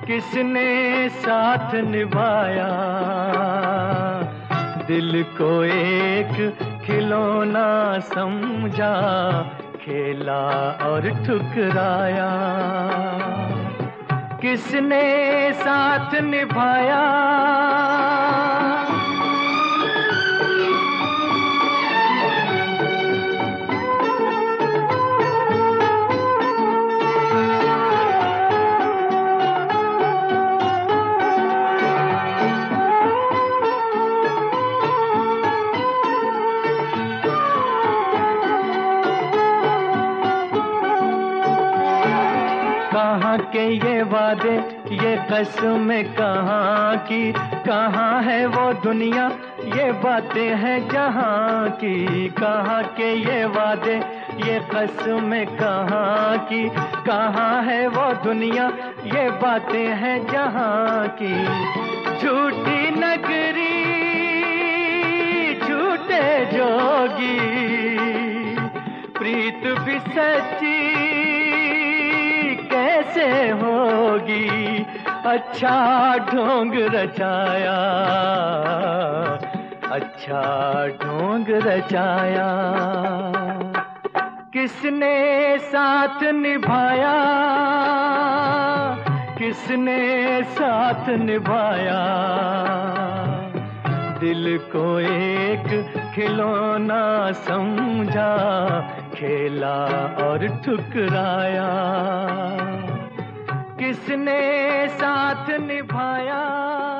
किसने साथ निभाया, दिल को एक खिलौना समझा, खेला और ठुकराया। किसने साथ निभाया, कहाँ के ये वादे, ये कसमें कहाँ की, कहाँ है वो दुनिया, ये बातें हैं जहाँ की। कहाँ के ये वादे, ये कसमें कहाँ की, कहाँ है वो दुनिया, ये बातें हैं जहाँ की। झूठी नगरी, झूठे जोगी, प्रीत भी सच्ची कैसे होगी। अच्छा ढोंग रचाया, अच्छा ढोंग रचाया। किसने साथ निभाया, किसने साथ निभाया, दिल को एक खिलौना समझा, खेला और ठुकराया। किसने साथ निभाया।